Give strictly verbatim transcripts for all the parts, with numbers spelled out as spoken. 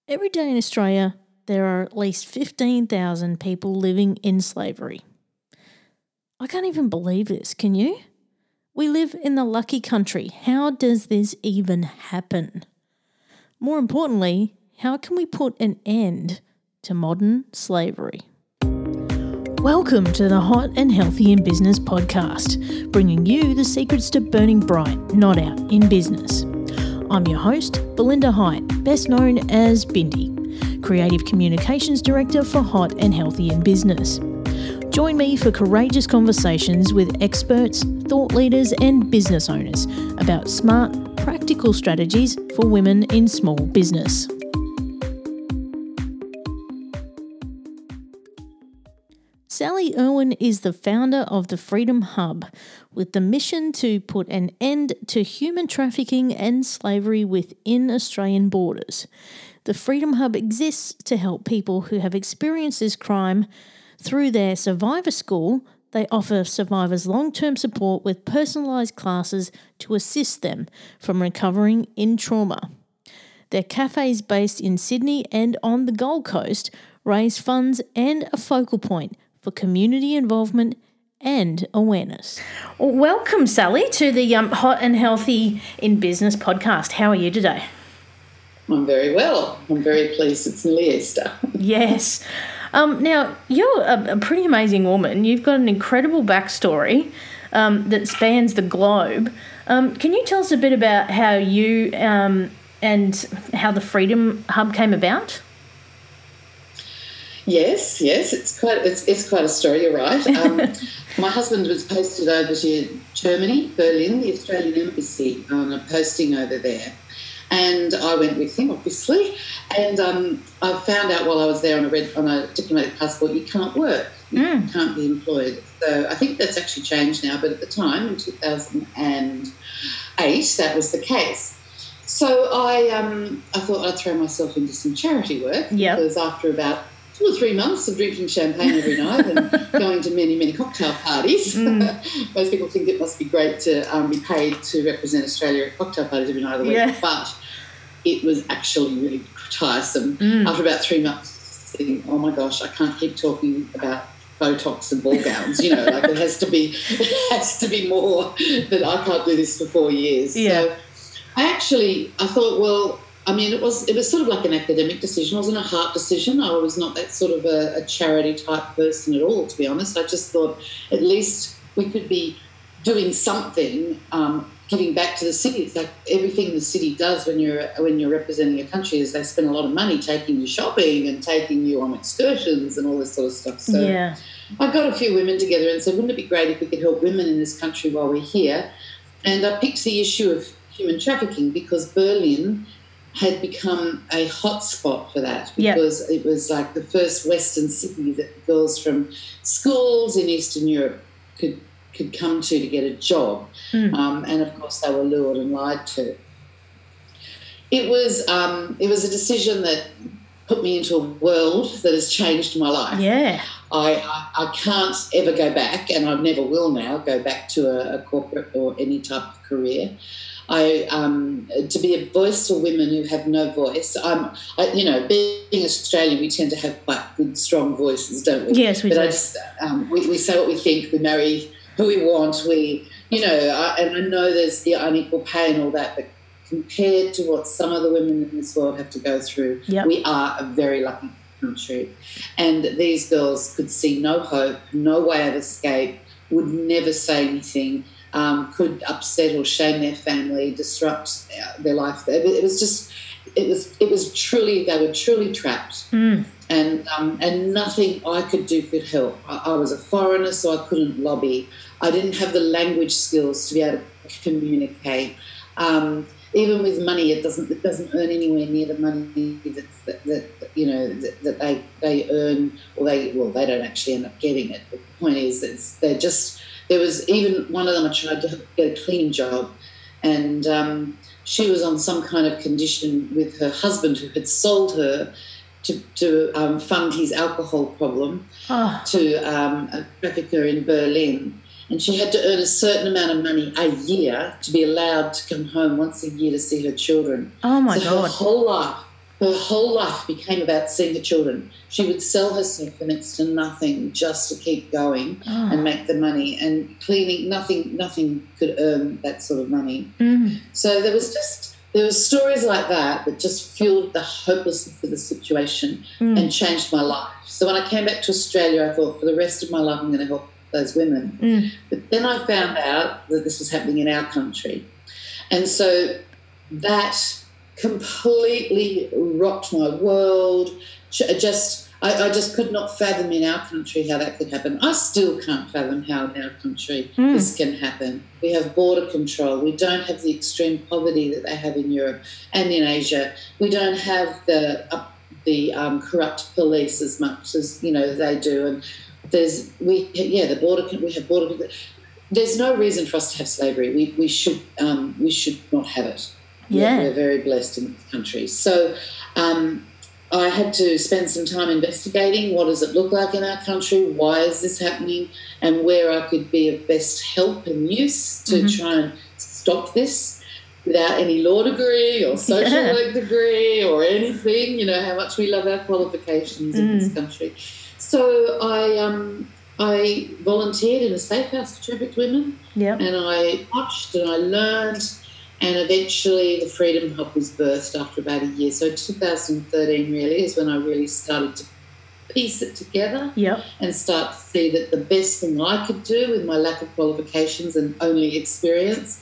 Every day in Australia, there are at least fifteen thousand people living in slavery. I can't even believe this, can you? We live in the lucky country. How does this even happen? More importantly, how can we put an end to modern slavery? Welcome to the Hot and Healthy in Business podcast, bringing you the secrets to burning bright, not out in business. I'm your host, Belinda Height, best known as Bindi, Creative Communications Director for Hot and Healthy in Business. Join me for courageous conversations with experts, thought leaders and business owners about smart, practical strategies for women in small business. Sally Irwin is the founder of the Freedom Hub, with the mission to put an end to human trafficking and slavery within Australian borders. The Freedom Hub exists to help people who have experienced this crime. Through their Survivor School, they offer survivors long-term support with personalised classes to assist them from recovering in trauma. Their cafes based in Sydney and on the Gold Coast raise funds and a focal point for community involvement and awareness. Welcome, Sally, to the um, Hot and Healthy in Business podcast. How are you today? I'm very well. I'm very pleased it's nearly Easter. Yes. Um, now, you're a, a pretty amazing woman. You've got an incredible backstory um, that spans the globe. Um, can you tell us a bit about how you um, and how the Freedom Hub came about? Yes, yes, it's quite it's it's quite a story. You're right. Um, my husband was posted over to Germany, Berlin, the Australian Embassy, on a posting over there, and I went with him, obviously. And um, I found out while I was there on a red, on a diplomatic passport, you can't work, you mm. can't be employed. So I think that's actually changed now, but at the time in two thousand eight, that was the case. So I um I thought I'd throw myself into some charity work yep. because after about two or three months of drinking champagne every night and going to many, many cocktail parties. Mm. Most people think it must be great to um, be paid to represent Australia at cocktail parties every night of the week, yeah. but it was actually really tiresome. Mm. After about three months, thinking, oh my gosh, I can't keep talking about Botox and ball gowns. You know, like it has to be, it has to be more than I can't do this for four years. Yeah. So I actually, I thought, well, I mean, it was it was sort of like an academic decision. It wasn't a heart decision. I was not that sort of a, a charity type person at all, to be honest. I just thought at least we could be doing something, um, giving back to the city. It's like everything the city does when you're when you're representing a country is they spend a lot of money taking you shopping and taking you on excursions and all this sort of stuff. So yeah. I got a few women together and said, wouldn't it be great if we could help women in this country while we're here? And I picked the issue of human trafficking because Berlin had become a hotspot for that because yep. it was like the first Western city that girls from schools in Eastern Europe could could come to to get a job. Mm. Um, and, of course, they were lured and lied to. It was um, it was a decision that put me into a world that has changed my life. Yeah. I, I, I can't ever go back, and I never will now go back to a, a corporate or any type of career. I um, to be a voice for women who have no voice. Um, I, you know, being Australian, we tend to have quite good, strong voices, don't we? Yes, we but do. I just um, we, we say what we think. We marry who we want. We, you know, I, and I know there's the unequal pay and all that, but compared to what some of the women in this world have to go through, yep. we are a very lucky country. And these girls could see no hope, no way of escape, would never say anything. Um, could upset or shame their family, disrupt their life. It was just, it was, it was truly, they were truly trapped, mm. and um, and nothing I could do could help. I, I was a foreigner, so I couldn't lobby. I didn't have the language skills to be able to communicate. Um, even with money, it doesn't, it doesn't earn anywhere near the money that, that, that you know that, that they they earn, or they well, they don't actually end up getting it. But the point is, that they're just. There was even one of them I tried to get a cleaning job, and um, she was on some kind of condition with her husband who had sold her to, to um, fund his alcohol problem oh. to um, a trafficker in Berlin. And she had to earn a certain amount of money a year to be allowed to come home once a year to see her children. Oh, my so God. Her whole life her whole life became about seeing the children. She would sell herself for next to nothing just to keep going Oh. and make the money. And cleaning, nothing, nothing could earn that sort of money. Mm. So there was just there were stories like that that just fueled the hopelessness of the situation Mm. and changed my life. So when I came back to Australia, I thought for the rest of my life I'm going to help those women. Mm. But then I found out that this was happening in our country, and so that completely rocked my world. Just, I, I just could not fathom in our country how that could happen. I still can't fathom how in our country Mm. this can happen. We have border control. We don't have the extreme poverty that they have in Europe and in Asia. We don't have the uh, the um, corrupt police as much as you know they do. And there's we yeah the border we have border. There's no reason for us to have slavery. We we should um, we should not have it. Yeah. We're very blessed in this country. So um, I had to spend some time investigating what does it look like in our country, why is this happening, and where I could be of best help and use to Mhm. try and stop this without any law degree or social Yeah. work degree or anything, you know, how much we love our qualifications in this Mm. country. So I um, I volunteered in a safe house for trafficked women, Yep. and I watched and I learned. And eventually the Freedom Hub was birthed after about a year. So two thousand thirteen really is when I really started to piece it together Yep. and start to see that the best thing I could do with my lack of qualifications and only experience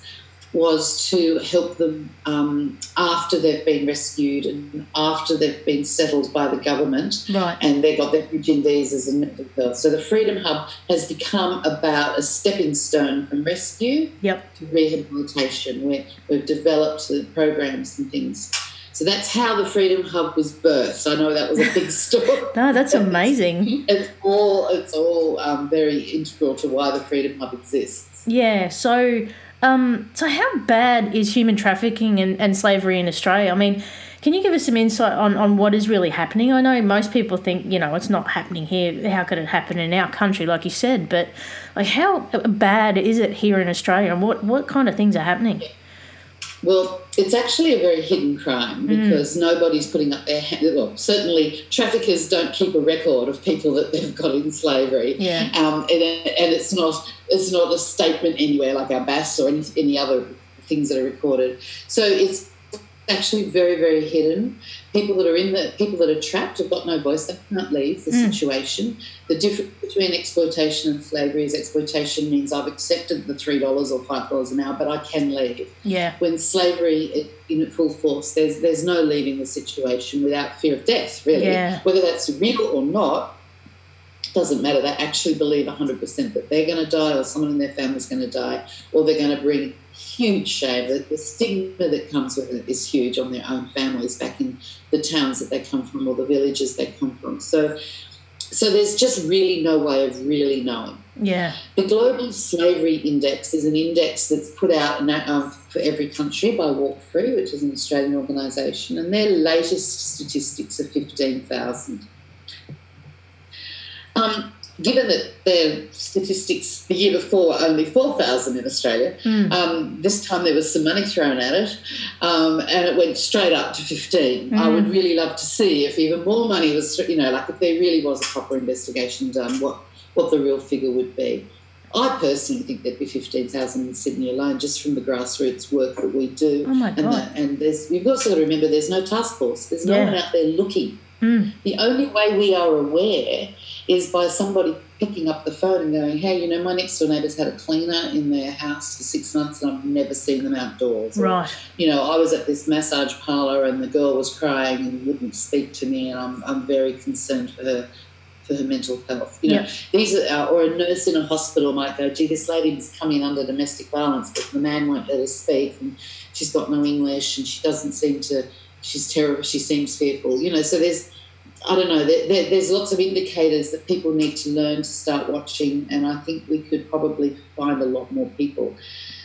was to help them um, after they've been rescued and after they've been settled by the government Right. and they got their bridging visas and mental health. So the Freedom Hub has become about a stepping stone from rescue Yep. to rehabilitation, where we've developed the programs and things. So that's how the Freedom Hub was birthed. I know that was a big story. No, that's amazing. It's all it's all um, very integral to why the Freedom Hub exists. Yeah. So, um, so how bad is human trafficking and, and slavery in Australia? I mean, can you give us some insight on, on what is really happening? I know most people think, you know, it's not happening here. How could it happen in our country, like you said? But like, how bad is it here in Australia, and what, what kind of things are happening? Well, it's actually a very hidden crime because mm. nobody's putting up their hand. Well, certainly traffickers don't keep a record of people that they've got in slavery. Yeah. Um, and, and it's not it's not a statement anywhere like our B A S or any, any other things that are recorded. So it's actually very, very hidden. People that are in the people that are trapped have got no voice. They can't leave the mm. situation. The difference between exploitation and slavery is exploitation means I've accepted the three dollars or five dollars an hour, but I can leave. Yeah. When slavery is in full force, there's there's no leaving the situation without fear of death. Really, yeah. Whether that's real or not doesn't matter. They actually believe one hundred percent that they're going to die, or someone in their family is going to die, or they're going to bring huge shame. The, the stigma that comes with it is huge on their own families back in the towns that they come from or the villages they come from. So, so there's just really no way of really knowing. Yeah. The Global Slavery Index is an index that's put out um, for every country by Walk Free, which is an Australian organisation, and their latest statistics are fifteen thousand. Um, given that their statistics the year before were only four thousand in Australia, mm. um, this time there was some money thrown at it um, and it went straight up to fifteen. Mm. I would really love to see if even more money was, you know, like if there really was a proper investigation done, what, what the real figure would be. I personally think there'd be fifteen thousand in Sydney alone just from the grassroots work that we do. Oh, my God. And, the, and there's, you've also got to remember there's no task force. There's no yeah. one out there looking. Mm. The only way we are aware is by somebody picking up the phone and going, hey, you know, my next door neighbour's had a cleaner in their house for six months and I've never seen them outdoors. Right. Or, you know, I was at this massage parlour and the girl was crying and wouldn't speak to me and I'm I'm very concerned for her for her mental health. You know, yep. these are, or a nurse in a hospital might go, gee, this lady's coming under domestic violence, but the man won't let her speak and she's got no English and she doesn't seem to, she's terrible, she seems fearful. You know, so there's, I don't know, there, there, there's lots of indicators that people need to learn to start watching, and I think we could probably find a lot more people.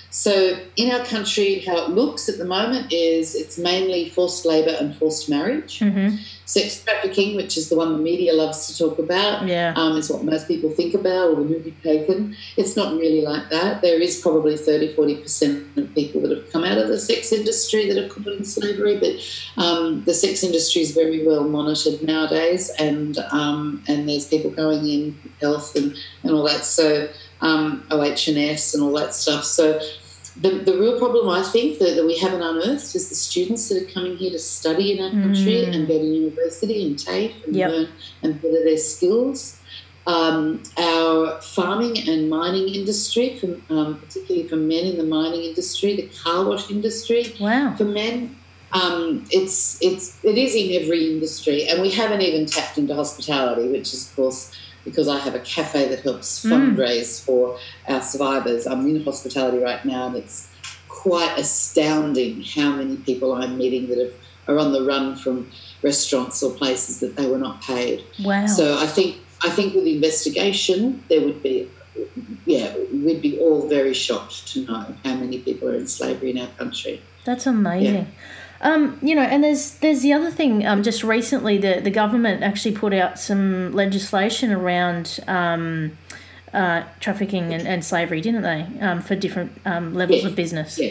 So in our country, how it looks at the moment is it's mainly forced labour and forced marriage. Mm-hmm. Sex trafficking, which is the one the media loves to talk about, yeah. um, is what most people think about, or the movie Taken. It's not really like that. There is probably thirty, forty percent of people that have come out of the sex industry that are caught in slavery, but um, the sex industry is very well monitored nowadays, and um, and there's people going in, health and, and all that, so um, O H and S and all that stuff. So The, the real problem, I think, that, that we haven't unearthed is the students that are coming here to study in our country mm. and go to university and TAFE and yep. learn and better their skills. Um, our farming and mining industry, for, um, particularly for men in the mining industry, the car wash industry, wow. for men, um, it's it's it is in every industry, and we haven't even tapped into hospitality, which is, of course, because I have a cafe that helps fundraise mm. for our survivors. I'm in hospitality right now, and it's quite astounding how many people I'm meeting that have, are on the run from restaurants or places that they were not paid. Wow. So I think I think with the investigation, there would be, yeah, we'd be all very shocked to know how many people are in slavery in our country. That's amazing. Yeah. Um, you know, and there's there's the other thing. Um, just recently, the, the government actually put out some legislation around um, uh, trafficking and, and slavery, didn't they? Um, for different um, levels yeah. of business. Yeah.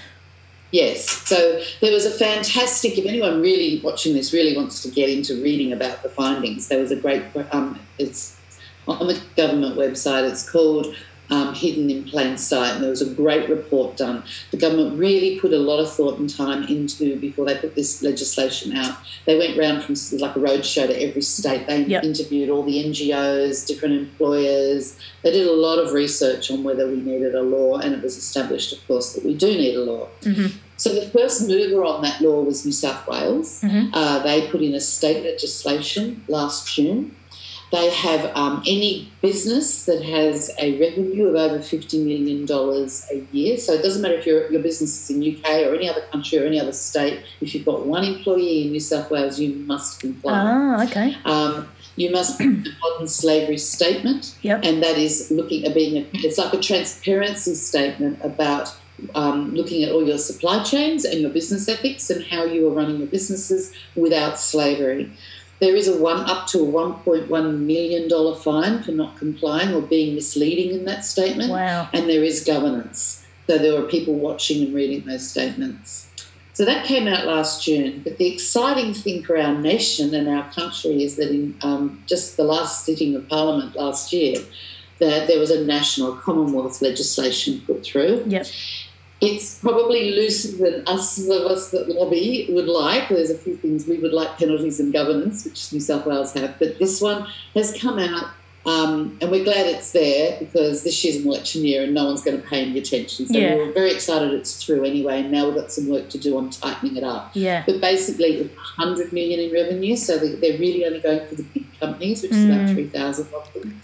Yes. So there was a fantastic. If anyone really watching this really wants to get into reading about the findings, there was a great. Um, it's on the government website. It's called Um, Hidden in Plain Sight, and there was a great report done. The government really put a lot of thought and time into before they put this legislation out. They went round from like a roadshow to every state. They yep. interviewed all the N G Os, different employers. They did a lot of research on whether we needed a law, and it was established, of course, that we do need a law. Mm-hmm. So the first mover on that law was New South Wales. Mm-hmm. Uh, they put in a state legislation last June. They have um, any business that has a revenue of over fifty million dollars a year. So it doesn't matter if your your business is in U K or any other country or any other state. If you've got one employee in New South Wales, you must comply. Ah, okay. Um, you must put a modern slavery statement, yep. and that is looking at being a, it's like a transparency statement about um, looking at all your supply chains and your business ethics and how you are running your businesses without slavery. There is a one up to a one point one million dollars fine for not complying or being misleading in that statement. Wow. And there is governance. So there are people watching and reading those statements. So that came out last June. But the exciting thing for our nation and our country is that in um, just the last sitting of Parliament last year, that there was a national Commonwealth legislation put through. Yep. It's probably looser than us of us that lobby would like. There's a few things we would like, penalties and governance, which New South Wales have. But this one has come out, um, and we're glad it's there because this year's an election year and no one's going to pay any attention. So yeah. we're very excited it's through anyway, and now we've got some work to do on tightening it up. Yeah. But basically it's one hundred million dollars in revenue, so they're really only going for the big companies, which is mm. about three thousand of them.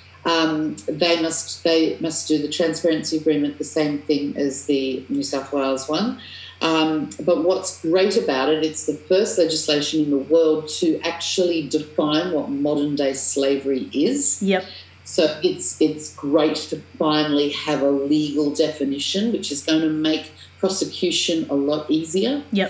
Um, they must they must do the transparency agreement, the same thing as the New South Wales one. Um, but what's great about it, it's the first legislation in the world to actually define what modern day slavery is. Yep. So it's it's great to finally have a legal definition, which is going to make prosecution a lot easier. Yep.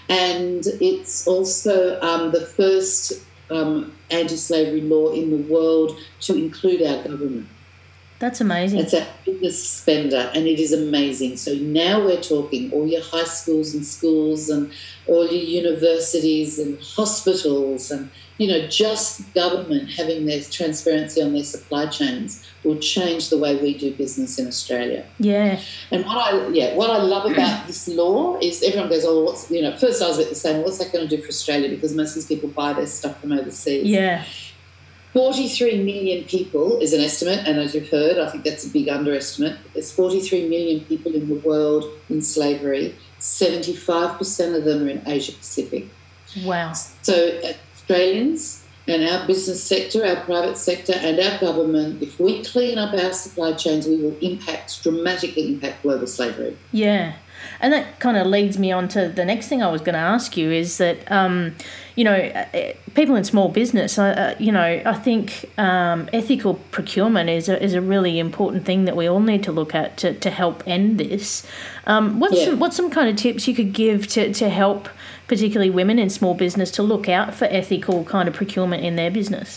And it's also um, the first Um, anti-slavery law in the world to include our government. That's amazing. It's our biggest spender, and it is amazing. So now we're talking all your high schools and schools and all your universities and hospitals and, you know, just government having their transparency on their supply chains will change the way we do business in Australia. Yeah. And what I yeah, what I love about this law is everyone goes, oh, what's, you know, at first I was a bit saying, what's that going to do for Australia? Because most of these people buy their stuff from overseas. Yeah. forty-three million people is an estimate, and as you've heard, I think that's a big underestimate. There's forty-three million people in the world in slavery. seventy-five percent of them are in Asia Pacific. Wow. So Australians and our business sector, our private sector and our government, if we clean up our supply chains, we will impact, dramatically impact global slavery. Yeah. And that kind of leads me on to the next thing I was going to ask you is that, um, you know, uh, people in small business, uh, you know, I think um, ethical procurement is a, is a really important thing that we all need to look at to, to help end this. Um, what's Yeah. some, what's some kind of tips you could give to, to help particularly women in small business to look out for ethical kind of procurement in their business?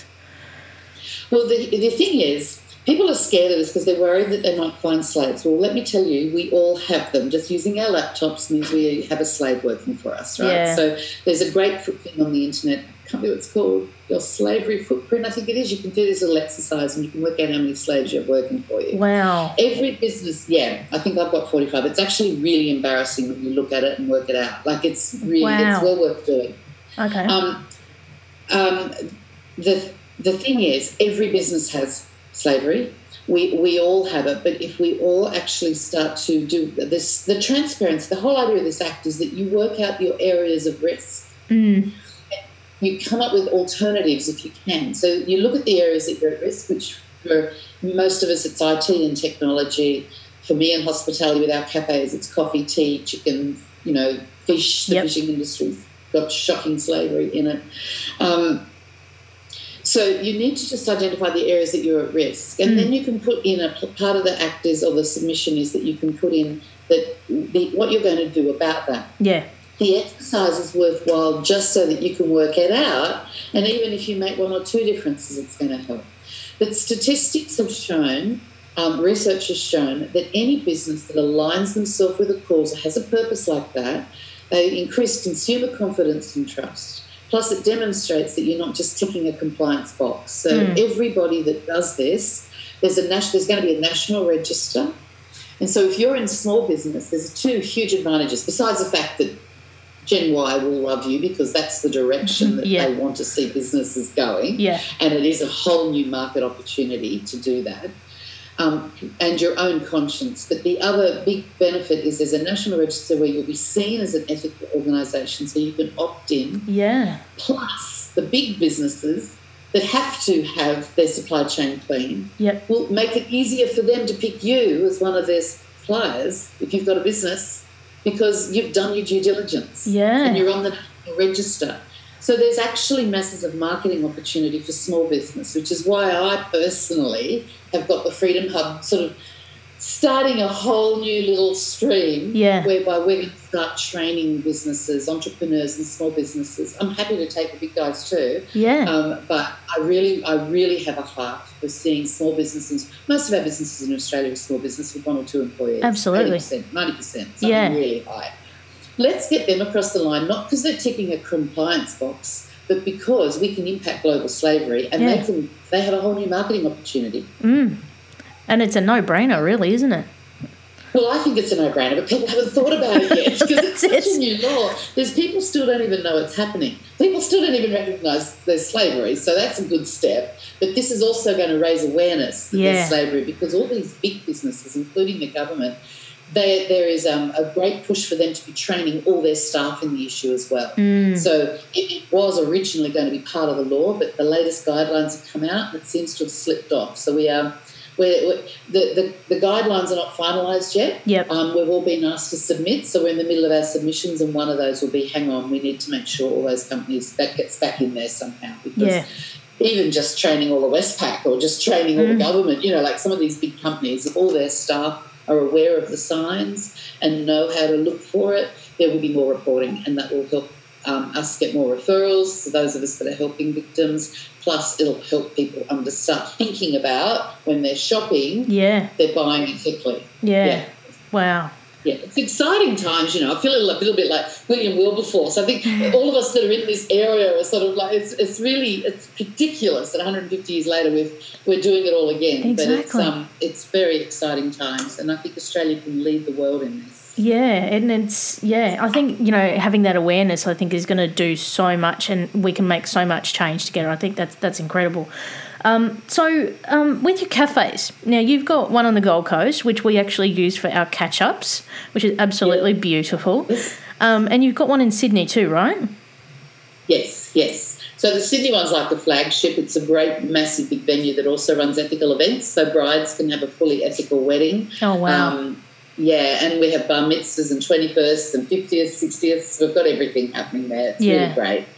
Well, the, the thing is, people are scared of this because they're worried that they might find slaves. Well, let me tell you, we all have them. Just using our laptops means we have a slave working for us, right? Yeah. So there's a great footprint on the internet. I can't remember what it's called, your slavery footprint, I think it is. You can do this little exercise and you can work out how many slaves you have working for you. Wow. Every business, yeah, I think I've got forty-five. It's actually really embarrassing when you look at it and work it out. Like, it's really, Wow. it's well worth doing. Okay. Um, um, the the thing is, every business has slavery. We we all have it, but if we all actually start to do this, the transparency, the whole idea of this act is that you work out your areas of risk. Mm. You come up with alternatives if you can. So you look at the areas that you're at risk, which for most of us it's I T and technology. For me in hospitality with our cafes, it's coffee, tea, chicken, you know, fish. The Yep. fishing industry's got shocking slavery in it. Um, So you need to just identify the areas that you're at risk, and mm. then you can put in a part of the act is, or the submission is that you can put in that the, what you're going to do about that. Yeah. The exercise is worthwhile just so that you can work it out, and even if you make one or two differences, it's going to help. But statistics have shown, um, research has shown that any business that aligns themselves with a cause or has a purpose like that, they increase consumer confidence and trust. Plus, it demonstrates that you're not just ticking a compliance box. So mm. everybody that does this, there's a nas- there's going to be a national register. And so if you're in small business, there's two huge advantages, besides the fact that Gen Y will love you because that's the direction that yeah. they want to see businesses going. Yeah. And it is a whole new market opportunity to do that. Um, and your own conscience. But the other big benefit is there's a national register where you'll be seen as an ethical organisation, so you can opt in. Yeah. Plus, the big businesses that have to have their supply chain clean yep. will make it easier for them to pick you as one of their suppliers if you've got a business because you've done your due diligence. Yeah. And you're on the national register. So there's actually masses of marketing opportunity for small business, which is why I personally have got the Freedom Hub sort of starting a whole new little stream yeah. whereby we're going to start training businesses, entrepreneurs and small businesses. I'm happy to take the big guys too. Yeah. Um, but I really, I really have a heart for seeing small businesses. Most of our businesses in Australia are small business with one or two employees. Absolutely. eighty percent, ninety percent, something yeah. really high. Let's get them across the line, not because they're ticking a compliance box, but because we can impact global slavery and yeah. they can they have a whole new marketing opportunity. Mm. And it's a no-brainer, really, isn't it? Well, I think it's a no-brainer, but people haven't thought about it yet because it's such a new law. There's people still don't even know it's happening. People still don't even recognise there's slavery, so that's a good step. But this is also going to raise awareness that yeah. there's slavery because all these big businesses, including the government, They, there is um, a great push for them to be training all their staff in the issue as well. Mm. So it, it was originally going to be part of the law, but the latest guidelines have come out and it seems to have slipped off. So we are, we're, we're, the, the, the guidelines are not finalised yet. Yep. Um, we've all been asked to submit, so we're in the middle of our submissions, and one of those will be, hang on, we need to make sure all those companies, that gets back in there somehow. Because yeah. even just training all the Westpac or just training all mm. the government, you know, like some of these big companies, if all their staff are aware of the signs and know how to look for it, there will be more reporting, and that will help um, us get more referrals to those of us that are helping victims. Plus, it'll help people under start thinking about when they're shopping, yeah. they're buying ethically. Yeah. yeah. Wow. Yeah, it's exciting times, you know. I feel a little, a little bit like William Wilberforce. I think all of us that are in this area are sort of like, it's it's really, it's ridiculous that one hundred fifty years later we've, we're doing it all again. Exactly. But it's, um, it's very exciting times, and I think Australia can lead the world in this. Yeah, and it's, yeah, I think, you know, having that awareness, I think, is going to do so much, and we can make so much change together. I think that's that's incredible. Um, so um, with your cafes, now you've got one on the Gold Coast, which we actually use for our catch-ups, which is absolutely yeah. beautiful. Um, and you've got one in Sydney too, right? Yes, yes. So the Sydney one's like a flagship. It's a great, massive, big venue that also runs ethical events, so brides can have a fully ethical wedding. Oh, wow. Um, yeah, and we have bar mitzvahs and twenty-firsts and fiftieths, sixtieths. We've got everything happening there. It's yeah. really great.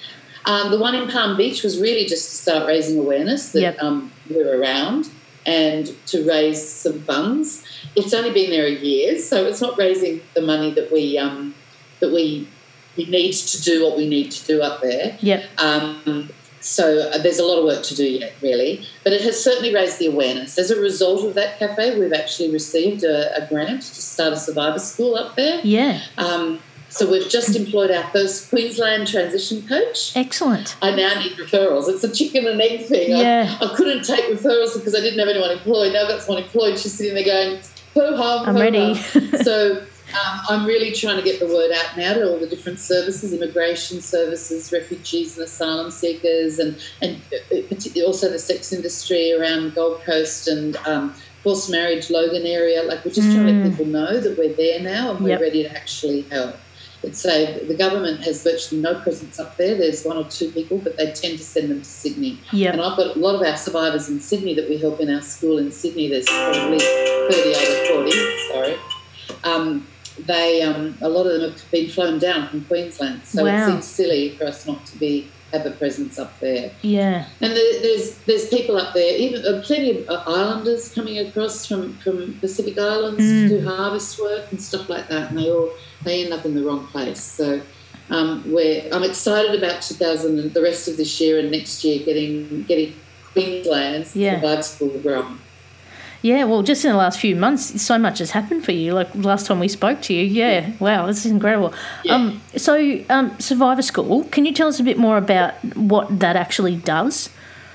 Um, the one in Palm Beach was really just to start raising awareness that Yep. um, we're around and to raise some funds. It's only been there a year, so it's not raising the money that we um, that we, we need to do what we need to do up there. Yep. Um, so uh, there's a lot of work to do yet, really. But it has certainly raised the awareness. As a result of that cafe, we've actually received a, a grant to start a survivor school up there. Yeah. Um, so we've just employed our first Queensland transition coach. Excellent. I now need referrals. It's a chicken and egg thing. Yeah. I, I couldn't take referrals because I didn't have anyone employed. Now I've got someone employed. She's sitting there going, ho-hum, I'm ho-hum. ready. So um, I'm really trying to get the word out now to all the different services, immigration services, refugees and asylum seekers, and, and also the sex industry around Gold Coast and um, forced marriage, Logan area. Like, we're just mm. trying to let people know that we're there now and we're yep. ready to actually help. It's a, the government has virtually no presence up there. There's one or two people, but they tend to send them to Sydney. Yep. And I've got a lot of our survivors in Sydney that we help in our school in Sydney. There's probably thirty-eight or forty, sorry. Um, they, um, a lot of them have been flown down from Queensland. So wow. it seems silly for us not to be have a presence up there. Yeah. And there, there's there's people up there, even uh, plenty of uh, islanders coming across from, from Pacific Islands mm. to do harvest work and stuff like that, and they all they end up in the wrong place. So um, we're, I'm excited about two thousand and the rest of this year and next year getting getting Queensland's yeah. Survivor School growing. Yeah, well, just in the last few months, so much has happened for you. Like last time we spoke to you, yeah, wow, this is incredible. Yeah. Um, so, um, Survivor School, can you tell us a bit more about what that actually does?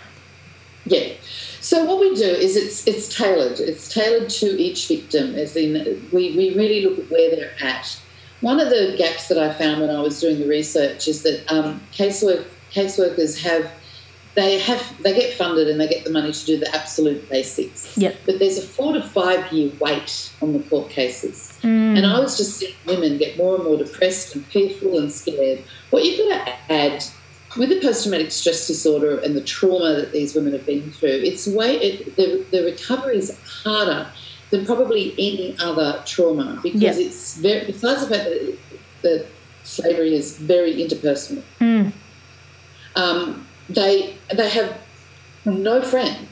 Yeah. So what we do is it's it's tailored. It's tailored to each victim. As in, we, we really look at where they're at. One of the gaps that I found when I was doing the research is that um, casework caseworkers have they have they get funded and they get the money to do the absolute basics. Yep. But there's a four to five year wait on the court cases. Mm. And I was just seeing women get more and more depressed and fearful and scared. What you've got to add with the post-traumatic stress disorder and the trauma that these women have been through, it's way it, the, the recovery is harder than probably any other trauma because yep. it's very, besides the fact that, that slavery is very interpersonal. Mm. Um, they they have no friend.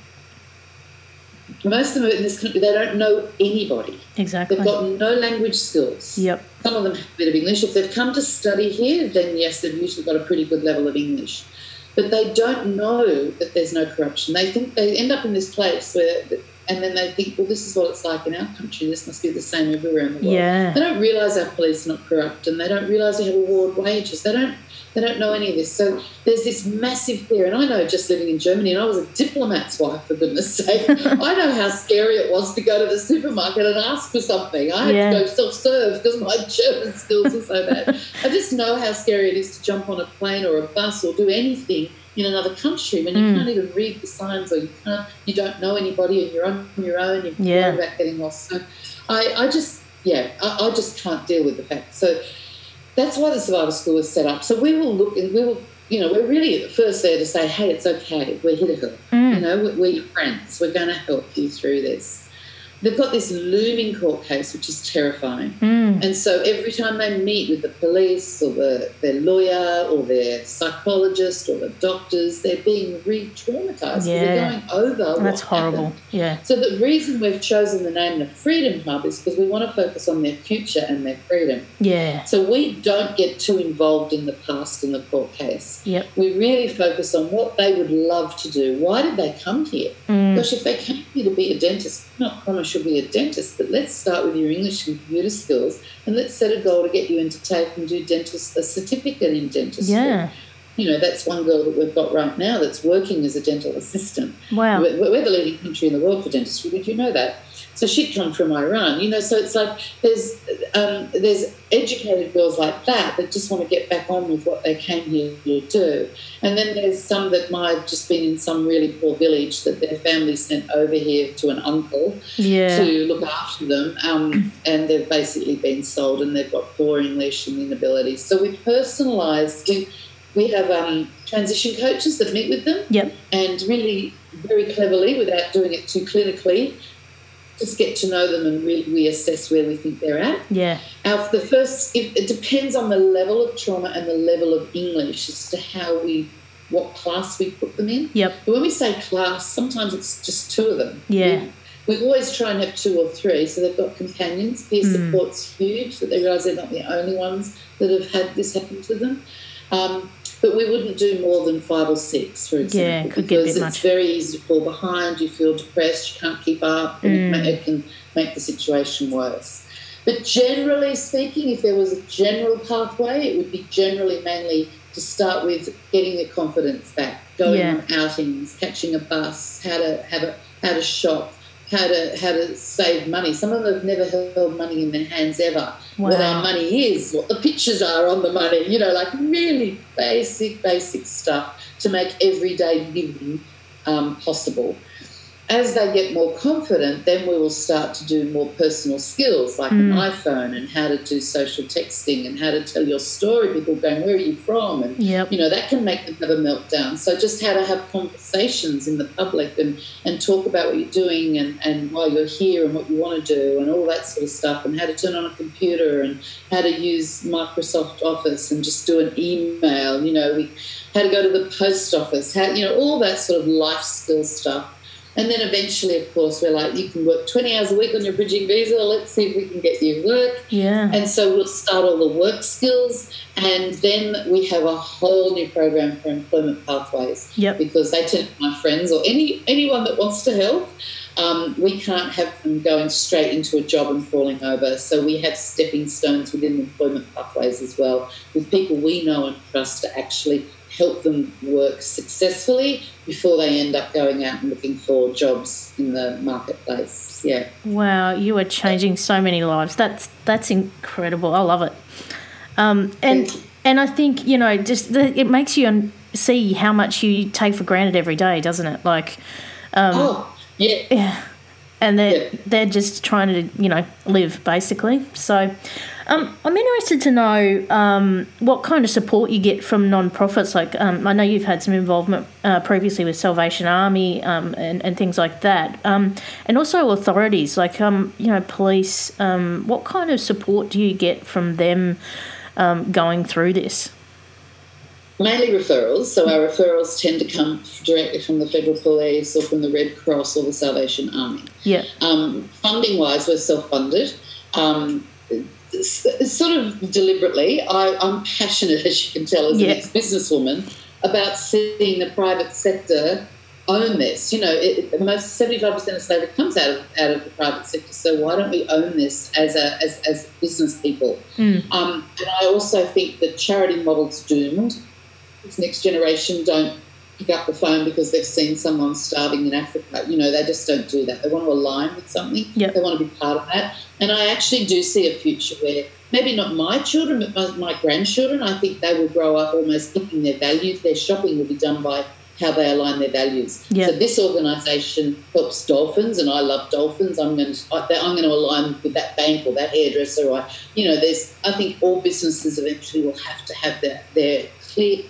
Most of them in this country, they don't know anybody. Exactly. They've got no language skills. Yep. Some of them have a bit of English. If they've come to study here, then yes, they've usually got a pretty good level of English. But they don't know that there's no corruption. They think they end up in this place where, and then they think, well, this is what it's like in our country. This must be the same everywhere in the world. Yeah. They don't realise our police are not corrupt, and they don't realise we have award wages. They don't. They don't know any of this. So there's this massive fear. And I know just living in Germany, and I was a diplomat's wife, for goodness sake, I know how scary it was to go to the supermarket and ask for something. I had yeah. to go self-serve because my German skills are so bad. I just know how scary it is to jump on a plane or a bus or do anything in another country when you mm. can't even read the signs or you can't, you don't know anybody and you're on your own, you're yeah. worried about getting lost. So I, I just, yeah, I, I just can't deal with the fact. So that's why the Survivor School is set up. So we will look and we will, you know, we're really at first there to say, hey, it's okay. We're here to help. Mm. You know, we're, we're your friends. We're going to help you through this. They've got this looming court case, which is terrifying. Mm. And so every time they meet with the police or the, their lawyer or their psychologist or the doctors, they're being re-traumatised. Yeah. They're going over what That's horrible. happened. Yeah. So the reason we've chosen the name the Freedom Hub is because we want to focus on their future and their freedom. Yeah. So we don't get too involved in the past in the court case. Yep. We really focus on what they would love to do. Why did they come here? Mm. Gosh, if they came here to be a dentist, I'm not promise you'll be a dentist, but let's start with your English and computer skills and let's set a goal to get you into TAFE and do dentist, a certificate in dentistry. Yeah. You know, that's one girl that we've got right now that's working as a dental assistant. Wow. We're, we're the leading country in the world for dentistry. Did you know that? So she'd come from Iran, you know, so it's like there's um, there's educated girls like that that just want to get back on with what they came here to do. And then there's some that might have just been in some really poor village that their family sent over here to an uncle yeah. to look after them, um, and they've basically been sold and they've got poor English and inabilities. So we personalise, we, we have um, transition coaches that meet with them yep. and really very cleverly, without doing it too clinically, just get to know them and really reassess where we think they're at. Yeah. Our, the first, it, it depends on the level of trauma and the level of English as to how we, what class we put them in. Yep. But when we say class, sometimes it's just two of them. Yeah. We, we always try and have two or three, so they've got companions. Peer mm. support's huge, that they realise they're not the only ones that have had this happen to them. Um, But we wouldn't do more than five or six, for example, yeah, could because get a bit it's much. very easy to fall behind. You feel depressed, you can't keep up, and mm. it can make the situation worse. But generally speaking, if there was a general pathway, it would be generally mainly to start with getting their confidence back, going yeah. on outings, catching a bus, how to have a how to shop, how to how to save money. Some of them have never held money in their hands ever. Wow. What our money is, what the pictures are on the money, you know, like really basic, basic stuff to make everyday living um, possible. As they get more confident, then we will start to do more personal skills like mm. an iPhone and how to do social texting and how to tell your story. People going, where are you from? And, yep. you know, that can make them have a meltdown. So just how to have conversations in the public and, and talk about what you're doing and, and why you're here and what you want to do and all that sort of stuff, and how to turn on a computer and how to use Microsoft Office and just do an email, you know, we, how to go to the post office, how, you know, all that sort of life skill stuff. And then eventually, of course, we're like, you can work twenty hours a week on your bridging visa. Let's see if we can get you work. Yeah. And so we'll start all the work skills. And then we have a whole new program for employment pathways. Yep. Because they tend to be my friends or any anyone that wants to help. Um, we can't have them going straight into a job and falling over. So we have stepping stones within the employment pathways as well, with people we know and trust to actually help them work successfully before they end up going out and looking for jobs in the marketplace. Yeah. Wow, you are changing so many lives. That's that's incredible. I love it. Um, and and I think, you know, just the, it makes you see how much you take for granted every day, doesn't it? Like, um, oh, yeah. Yeah. And they're, yeah. they're just trying to, you know, live, basically. So um, I'm interested to know um, what kind of support you get from non-profits. Like um, I know you've had some involvement uh, previously with Salvation Army um, and, and things like that. Um, and also authorities, like, um, you know, police. Um, what kind of support do you get from them um, going through this? Mainly referrals. So our referrals tend to come directly from the Federal Police or from the Red Cross or the Salvation Army. Yeah. Um, funding-wise, we're self-funded. Um, it's, it's sort of deliberately. I, I'm passionate, as you can tell, as yeah. an ex-businesswoman, about seeing the private sector own this. You know, it, most seventy-five percent of slavery comes out of out of the private sector. So why don't we own this as a as, as business people? Mm. Um, and I also think the charity model's doomed. This next generation don't pick up the phone because they've seen someone starving in Africa. You know, they just don't do that. They want to align with something. Yep. They want to be part of that. And I actually do see a future where maybe not my children, but my, my grandchildren, I think they will grow up almost picking their values. Their shopping will be done by how they align their values. Yep. So this organisation helps dolphins, and I love dolphins. I'm going to I'm going to align with that bank or that hairdresser. Or you know, there's I think all businesses eventually will have to have their their clear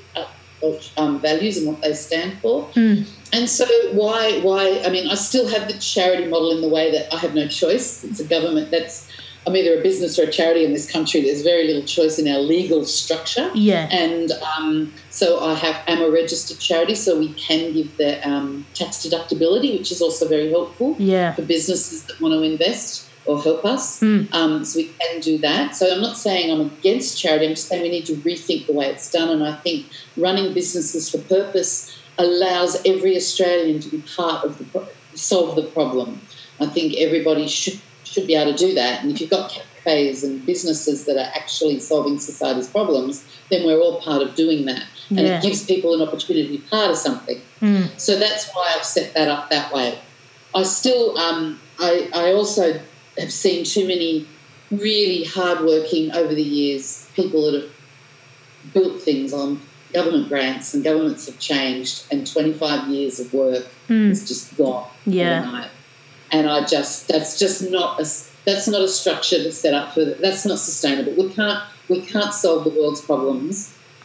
um, values and what they stand for. Mm. And so why why I mean I still have the charity model in the way that I have no choice. It's a government that's I'm either a business or a charity in this country. There's very little choice in our legal structure. Yeah. And um, so I have am a registered charity, so we can give the um, tax deductibility, which is also very helpful yeah. for businesses that want to invest or help us. Mm. Um, so we can do that. So I'm not saying I'm against charity. I'm just saying we need to rethink the way it's done. And I think running businesses for purpose allows every Australian to be part of the pro- solve the problem. I think everybody should should be able to do that. And if you've got cafes and businesses that are actually solving society's problems, then we're all part of doing that. And yeah. it gives people an opportunity to be part of something. Mm. So that's why I've set that up that way. I still, um, I, I also have seen too many really hardworking over the years people that have built things on government grants, and governments have changed, and twenty-five years of work mm. is just gone yeah. overnight. And I just, that's just not a, that's not a structure to set up for, that's not sustainable. We can't, we can't solve the world's problems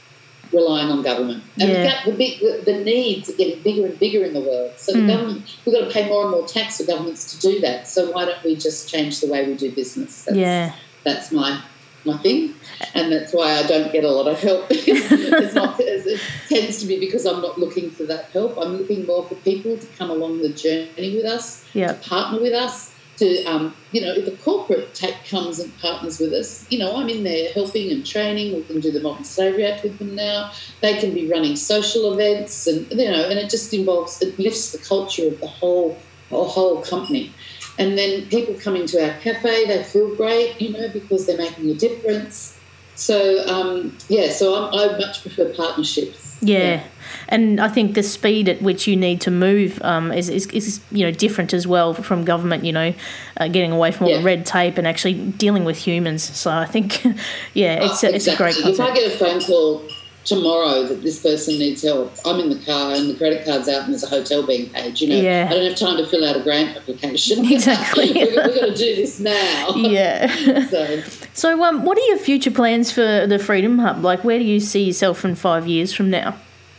relying on government. And Yeah. the, gap- the, big, the, the needs are getting bigger and bigger in the world. So the Mm. government, we've got to pay more and more tax for governments to do that. So why don't we just change the way we do business? That's, Yeah. That's my my thing, and that's why I don't get a lot of help. It's not, it tends to be because I'm not looking for that help. I'm looking more for people to come along the journey with us, Yeah. to partner with us, to, um, you know, if a corporate tech comes and partners with us, you know, I'm in there helping and training. We can do the Modern Slavery Act with them now. They can be running social events and, you know, and it just involves, it lifts the culture of the whole, whole, whole company. And then people come into our cafe, they feel great, you know, because they're making a difference. So, um, yeah, so I'm, I much prefer partnerships. Yeah. yeah. And I think the speed at which you need to move um, is, is, is, you know, different as well from government, you know, uh, getting away from all Yeah. the red tape and actually dealing with humans. So I think, yeah, it's, Oh, a, it's a great exactly. If I concept. get a phone call tomorrow that this person needs help, I'm in the car and the credit card's out and there's a hotel being paid, you know, Yeah. I don't have time to fill out a grant application. Exactly. We've, we've got to do this now. Yeah. So, So um, what are your future plans for the Freedom Hub? Like, where do you see yourself in five years from now?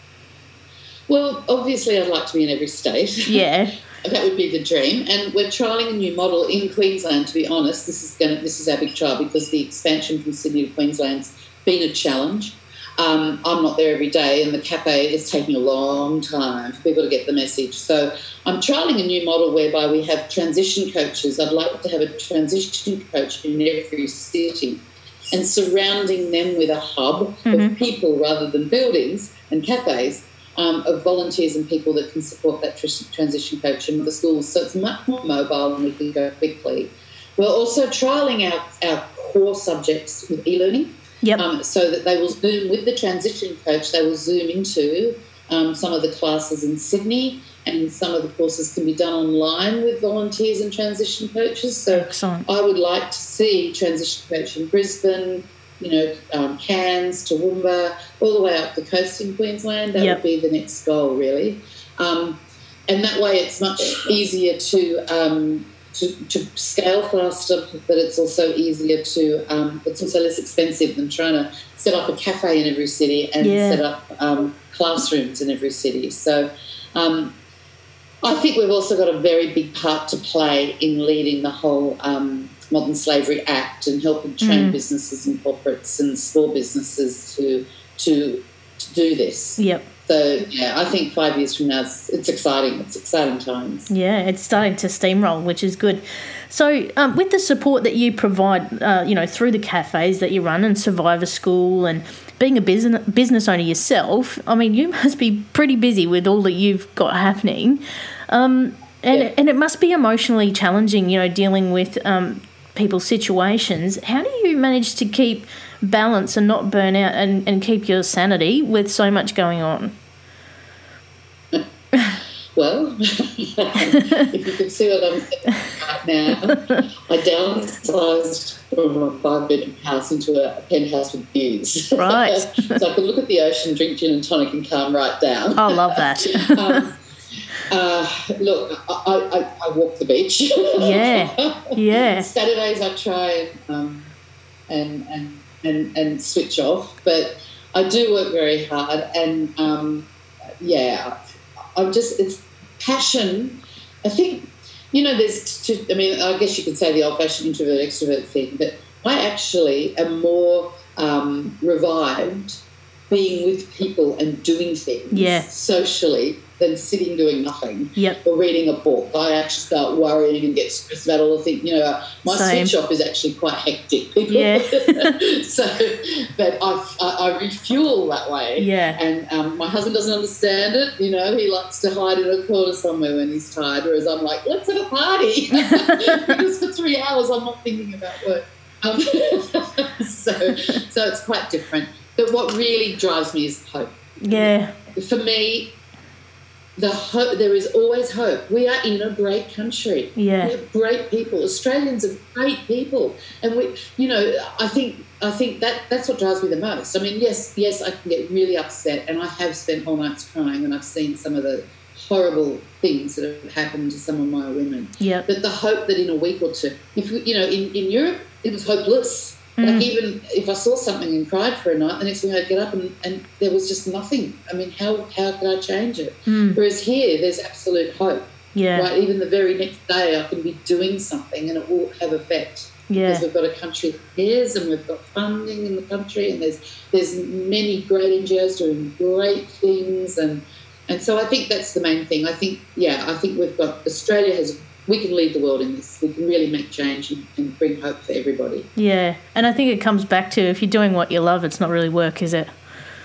well, obviously I'd like to be in every state. Yeah. That would be the dream. And we're trialling a new model in Queensland, to be honest. This is going to, this is our big trial because the expansion from Sydney to Queensland's been a challenge. Um, I'm not there every day, and the cafe is taking a long time for people to get the message. So I'm trialling a new model whereby we have transition coaches. I'd like to have a transition coach in every city and surrounding them with a hub Mhm. of people rather than buildings and cafes, um, of volunteers and people that can support that tr- transition coach in the schools. So it's much more mobile and we can go quickly. We're also trialling our, our core subjects with e-learning. Yep. Um, so that they will Zoom with the transition coach, they will Zoom into um, some of the classes in Sydney, and some of the courses can be done online with volunteers and transition coaches. So Excellent. I would like to see transition coach in Brisbane, you know, um, Cairns, Toowoomba, all the way up the coast in Queensland. That Yep. would be the next goal, really. Um, and that way it's much easier to... Um, To, to scale faster, but it's also easier to, um, it's also less expensive than trying to set up a cafe in every city and Yeah. set up um, classrooms in every city. So um, I think we've also got a very big part to play in leading the whole um, Modern Slavery Act and helping train Mm. businesses and corporates and small businesses to, to, to do this. Yep. So, yeah, I think five years from now, it's, it's exciting. It's exciting times. Yeah, it's starting to steamroll, which is good. So, um, with the support that you provide, uh, you know, through the cafes that you run and Survivor School, and being a business business owner yourself, I mean, you must be pretty busy with all that you've got happening, um, and Yeah. and it must be emotionally challenging, you know, dealing with um, people's situations. How do you manage to keep balance and not burn out and, and keep your sanity with so much going on? Well, if you can see what I'm saying right now, I downsized from a five-bedroom house into a penthouse with views. Right. So I could look at the ocean, drink gin and tonic and calm right down. I love that. um, uh, look, I, I, I walk the beach. Yeah, yeah. Saturdays I try and, um, and, and, and, and switch off, but I do work very hard and, um, yeah, I'm just, it's passion. I think, you know, there's, two, I mean, I guess you could say the old-fashioned introvert-extrovert thing, but I actually am more um, revived being with people and doing things Yeah. socially than sitting doing nothing Yep. or reading a book. I actually start worrying and get stressed about all the things. You know, my Same. switch off is actually quite hectic. Yeah. So, but I, I, I refuel that way. Yeah. And um, my husband doesn't understand it. You know, he likes to hide in a corner somewhere when he's tired, whereas I'm like, let's have a party. Because for three hours I'm not thinking about work. Um, so, so it's quite different. But what really drives me is hope. Yeah. For me, the hope, there is always hope. We are in a great country. Yeah. We're great people. Australians are great people. And we, you know, I think I think that that's what drives me the most. I mean, yes, yes, I can get really upset, and I have spent whole nights crying when I've seen some of the horrible things that have happened to some of my women. Yep. But the hope that in a week or two, if you know, in, in Europe, it was hopeless. Mm. Like even if I saw something and cried for a night, the next thing I'd get up and, and there was just nothing. I mean, how how could I change it? Mm. Whereas here, there's absolute hope. Yeah. Right. Even the very next day, I can be doing something and it will have effect. Yeah. Because we've got a country that cares and we've got funding in the country and there's there's many great N G Os doing great things and and so I think that's the main thing. I think yeah, I think we've got Australia has we can lead the world in this. We can really make change and, and bring hope for everybody. Yeah. And I think it comes back to if you're doing what you love, it's not really work, is it?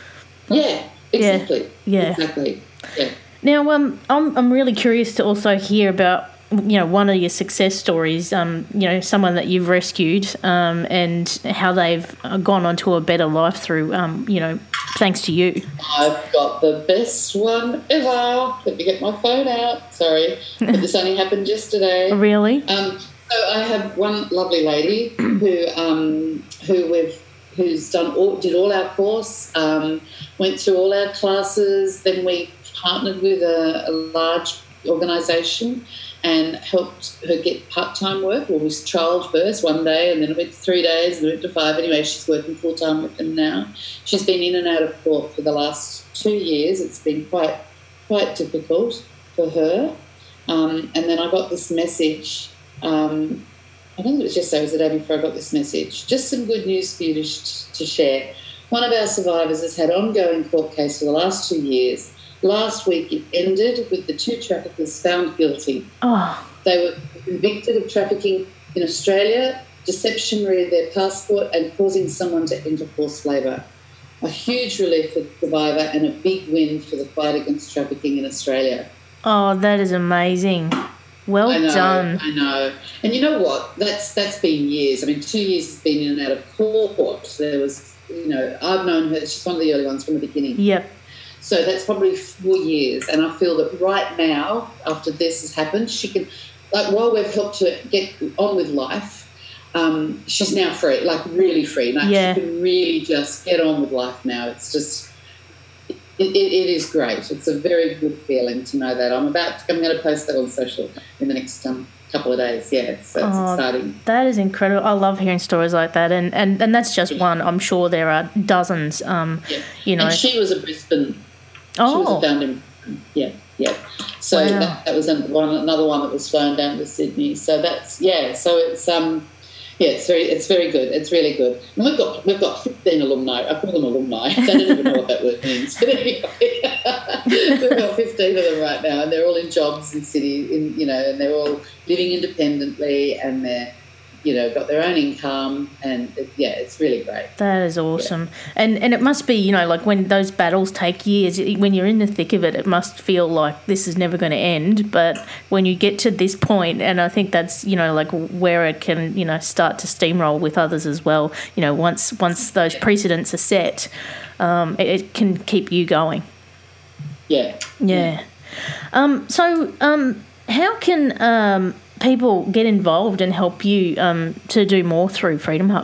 Yeah, exactly. Yeah. Exactly. Yeah. Now, um, I'm I'm really curious to also hear about, you know, one of your success stories. Um, you know, someone that you've rescued, um, and how they've gone on to a better life through, um, you know, thanks to you. I've got the best one ever. Let me get my phone out. Sorry, but this only happened yesterday. Really? Um, so I have one lovely lady who um who we've who's done all did all our course, um, went through all our classes. Then we partnered with a, a large organisation and helped her get part-time work. Well, we trialled first one day and then it went to three days and then it went to five. Anyway, she's working full-time with them now. She's been in and out of court for the last two years. It's been quite quite difficult for her. Um, and then I got this message. Um, I think it was yesterday, it was the day before I got this message. Just some good news for you to, sh- to share. One of our survivors has had ongoing court case for the last two years. Last week it ended with the two traffickers found guilty. Oh. They were convicted of trafficking in Australia, deception with their passport and causing someone to enter forced labour. A huge relief for the survivor and a big win for the fight against trafficking in Australia. Oh, that is amazing. Well I know, done. I know. And you know what? That's that's been years. I mean, two years has been in and out of court. There was, you know, I've known her. She's one of the early ones from the beginning. Yep. So that's probably four years. And I feel that right now, after this has happened, she can, like, while we've helped her get on with life, um, she's now free, like really free. Like yeah. She can really just get on with life now. It's just, it, it, it is great. It's a very good feeling to know that. I'm about, to, I'm going to post that on social in the next um, couple of days. Yeah, so it's oh, exciting. That is incredible. I love hearing stories like that. And, and, and that's just yeah. one. I'm sure there are dozens, um, yeah. you know. And she was a Brisbane Oh. She was found in, yeah, yeah. So wow. that, that was one, another one that was flown down to Sydney. So that's, yeah, so it's, um, yeah, it's very, it's very good. It's really good. And we've got, we've got fifteen alumni. I call them alumni. They don't even know what that word means. But anyway, we've got fifteen of them right now, and they're all in jobs in city, in, you know, and they're all living independently, and they're, you know, got their own income, and it, yeah, it's really great. That is awesome. Yeah. And and it must be, you know, like when those battles take years, when you're in the thick of it, it must feel like this is never going to end. But when you get to this point, and I think that's, you know, like where it can, you know, start to steamroll with others as well. You know, once once those precedents are set, um, it, it can keep you going. Yeah. Yeah. Um. So, um, how can um. people get involved and help you um, to do more through Freedom Hub?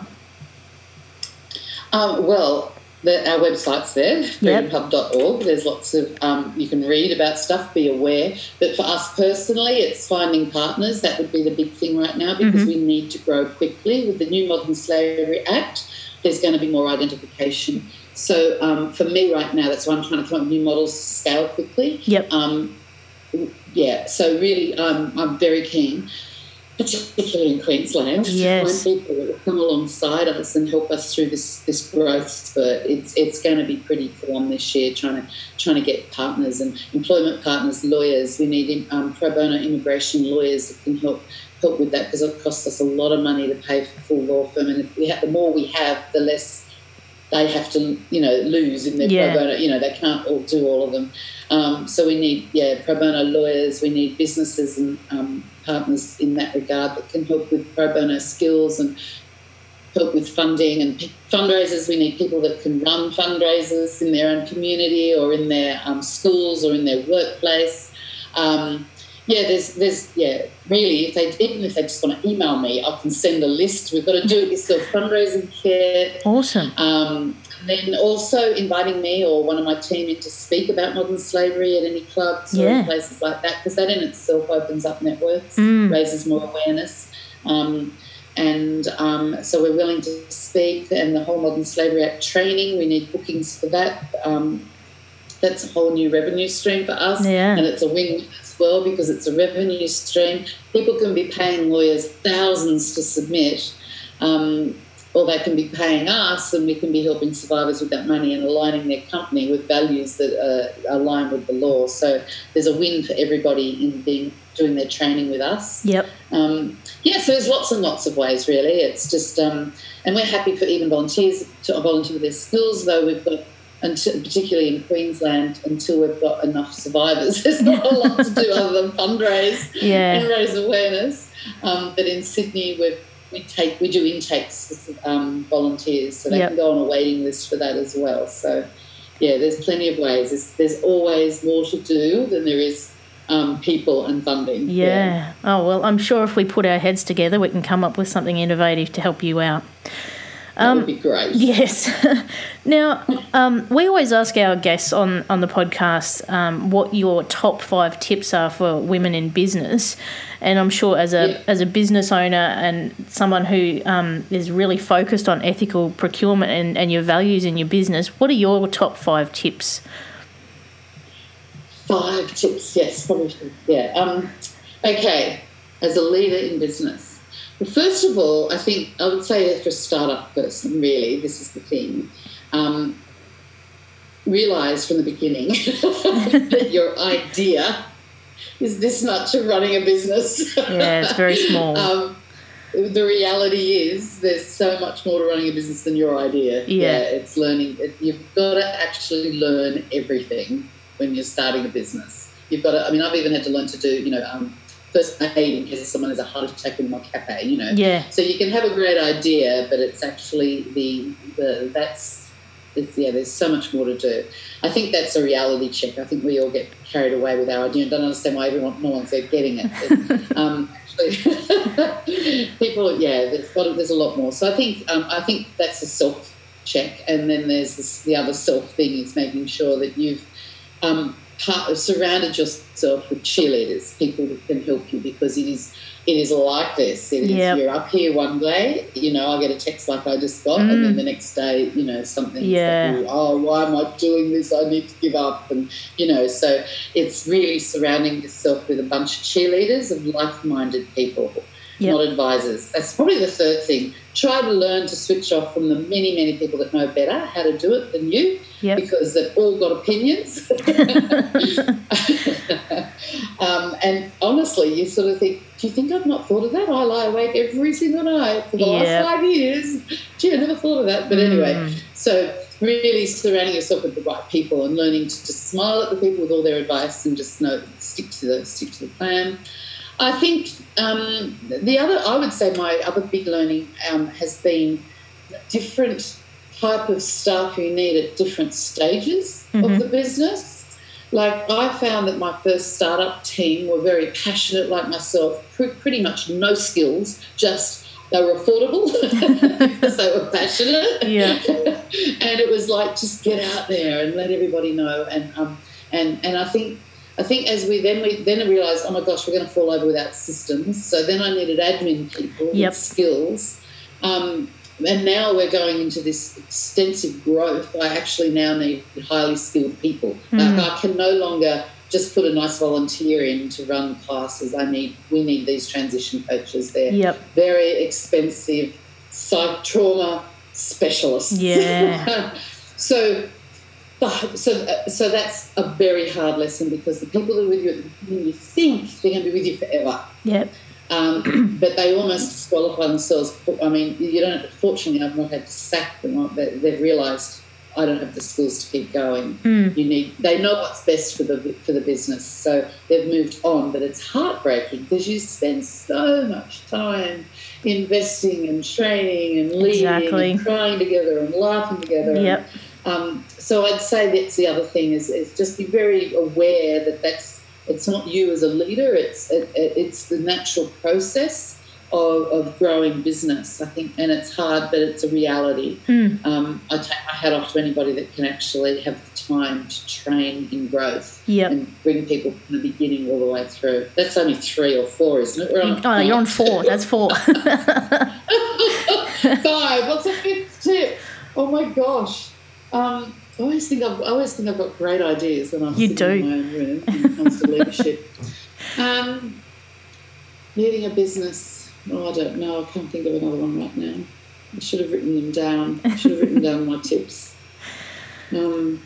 Um, well, the, our website's there, yep. freedom hub dot org. There's lots of, um, you can read about stuff, be aware. But for us personally, it's finding partners. That would be the big thing right now because mm-hmm. we need to grow quickly. With the new Modern Slavery Act, there's going to be more identification. So um, for me right now, that's why I'm trying to come up with new models to scale quickly. Yep. Um, Yeah, so really um, I'm very keen, particularly in Queensland, yes. to find people that will come alongside us and help us through this, this growth spurt. It's it's going to be pretty full on this year, trying to trying to get partners and employment partners, lawyers. We need um, pro bono immigration lawyers that can help help with that because it costs us a lot of money to pay for a full law firm, and if we have, the more we have, the less they have to, you know, lose in their yeah. pro bono. You know, they can't all do all of them. Um, so we need, yeah, pro bono lawyers. We need businesses and um, partners in that regard that can help with pro bono skills and help with funding and p- fundraisers. We need people that can run fundraisers in their own community or in their um, schools or in their workplace. Um, yeah, there's, there's, yeah, really, if they even if they just want to email me, I can send a list. We've got a do-it-yourself fundraising kit. Awesome. Um, and then also inviting me or one of my team in to speak about modern slavery at any clubs yeah. or in places like that, because that in itself opens up networks, mm. raises more awareness. Um, and um, so we're willing to speak. And the whole Modern Slavery Act training, we need bookings for that. Um, that's a whole new revenue stream for us, yeah. and it's a win as well because it's a revenue stream. People can be paying lawyers thousands to submit, um, or they can be paying us, and we can be helping survivors with that money and aligning their company with values that uh, align with the law. So there's a win for everybody in being doing their training with us. Yep. Um, yeah, so there's lots and lots of ways, really. It's just, um, and we're happy for even volunteers to volunteer with their skills, though we've got, until, particularly in Queensland, until we've got enough survivors, there's not a lot to do other than fundraise yeah. and raise awareness. Um, but in Sydney, we've We take we do intakes with um, volunteers, so they yep. can go on a waiting list for that as well. So, yeah, there's plenty of ways. There's, there's always more to do than there is um, people and funding. Yeah. yeah. Oh, well, I'm sure if we put our heads together, we can come up with something innovative to help you out. That um, would be great. Yes. Now, um, we always ask our guests on, on the podcast um, what your top five tips are for women in business. And I'm sure as a yeah. as a business owner and someone who um, is really focused on ethical procurement and, and your values in your business, what are your top five tips? Five tips, yes, probably. Yeah. Um, okay, as a leader in business. Well, first of all, I think I would say for a startup person, really, this is the thing, um, realise from the beginning that your idea is this much of running a business. Yeah, it's very small. um, the reality is there's so much more to running a business than your idea. Yeah. yeah it's learning. It, you've got to actually learn everything when you're starting a business. You've got to, I mean, I've even had to learn to do, you know, um, first aid in case someone has a heart attack in my cafe, you know. Yeah. So you can have a great idea, but it's actually the, the that's, it's, yeah, there's so much more to do. I think that's a reality check. I think we all get carried away with our idea and don't understand why everyone, no one's there getting it. But, um, actually, people, yeah, there's, got, there's a lot more. So I think um, I think that's a self check, and then there's this, the other self thing is making sure that you've um, part, surrounded yourself with cheerleaders, people that can help you, because it is it is like this. It is, yep. You're up here one day, you know, I get a text like I just got, mm. and then the next day, you know, something. Yeah. Like, oh, why am I doing this? I need to give up, and you know, so it's really surrounding yourself with a bunch of cheerleaders of like-minded people. Yep. Not advisors. That's probably the third thing. Try to learn to switch off from the many, many people that know better how to do it than you, yep. because they've all got opinions. um, and honestly, you sort of think, do you think I've not thought of that? I lie awake every single night for the yep. last five years. Gee, I never thought of that. But anyway, mm. so really surrounding yourself with the right people and learning to just smile at the people with all their advice and just know, stick to the stick to the plan. I think um, the other, I would say my other big learning um, has been different type of staff you need at different stages mm-hmm. of the business. Like I found that my first startup team were very passionate like myself, pr- pretty much no skills, just they were affordable because they were passionate. Yeah. And it was like, just get out there and let everybody know. And um, and and I think I think as we then we then realised, oh my gosh, we're going to fall over without systems. So then I needed admin people yep. with skills. Um, and now we're going into this extensive growth. I actually now need highly skilled people. Mm. Like I can no longer just put a nice volunteer in to run classes. I need we need these transition coaches. They're yep. very expensive psych trauma specialists. Yeah. so. So, so that's a very hard lesson, because the people that are with you at the beginning, you think they're going to be with you forever. Yep. Um, but they almost disqualify themselves. I mean, you don't. Fortunately, I've not had to sack them. They've realised I don't have the skills to keep going. Mm. You need. They know what's best for the for the business, so they've moved on. But it's heartbreaking because you spend so much time investing and training and leading exactly. and crying together and laughing together. Yep. And, Um, so I'd say that's the other thing is, is just be very aware that that's it's not you as a leader, it's it, it's the natural process of, of growing business, I think, and it's hard, but it's a reality. Mm. Um, I take my hat off to anybody that can actually have the time to train in growth yep. and bring people from the beginning all the way through. That's only three or four, isn't it? We're on oh, you're on four. That's four. Five. What's the fifth tip? Oh my gosh. Um, I always think I've I always think I've got great ideas when I'm you sitting do. in my own room when it comes to leadership. Um, leading a business. Oh, I don't know. I can't think of another one right now. I should have written them down. I should have written down my tips. Um,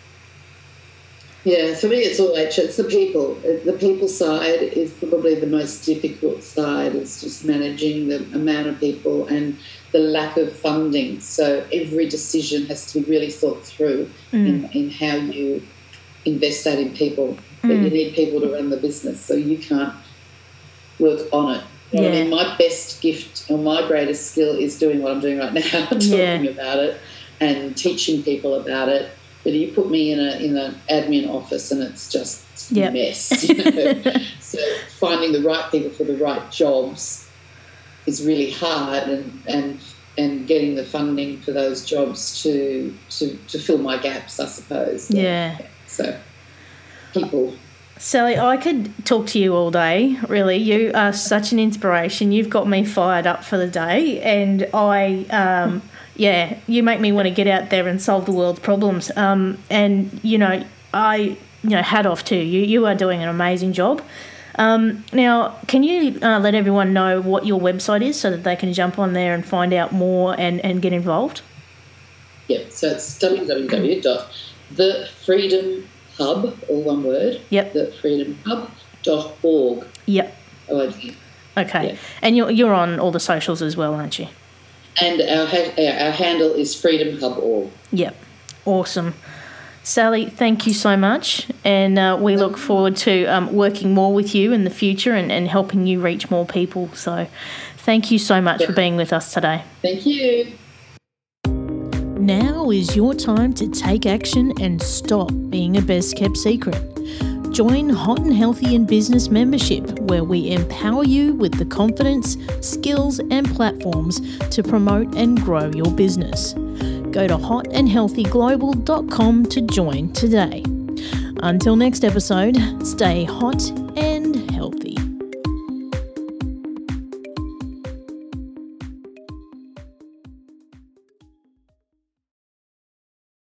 yeah, for me it's all H. It's the people. The people side is probably the most difficult side. It's just managing the amount of people and the lack of funding. So every decision has to be really thought through mm. in, in how you invest that in people. But mm. you need people to run the business, so you can't work on it. You know yeah. I mean, my best gift or my greatest skill is doing what I'm doing right now, talking yeah. about it and teaching people about it. But you put me in a in an admin office and it's just yep. a mess. You know? So finding the right people for the right jobs is really hard, and, and and getting the funding for those jobs to to, to fill my gaps, I suppose. Yeah. yeah. So people. Sally, I could talk to you all day, really. You are such an inspiration. You've got me fired up for the day, and I, um, yeah, you make me want to get out there and solve the world's problems. Um, and, you know, I, you know, hat off to you. You are doing an amazing job. Um, now, can you uh, let everyone know what your website is so that they can jump on there and find out more and, and get involved? Yeah, so it's w w w dot the freedom hub, all one word. Yep. the freedom hub dot org. Yep. O R G. Okay. Yeah. And you're you're on all the socials as well, aren't you? And our ha- our handle is freedom hub dot org. Yep. Awesome. Sally, thank you so much, and uh, we look forward to um, working more with you in the future and, and helping you reach more people. So thank you so much yeah. for being with us today. Thank you. Now is your time to take action and stop being a best-kept secret. Join Hot and Healthy in Business membership, where we empower you with the confidence, skills and platforms to promote and grow your business. Go to hot and healthy global dot com to join today. Until next episode, stay hot and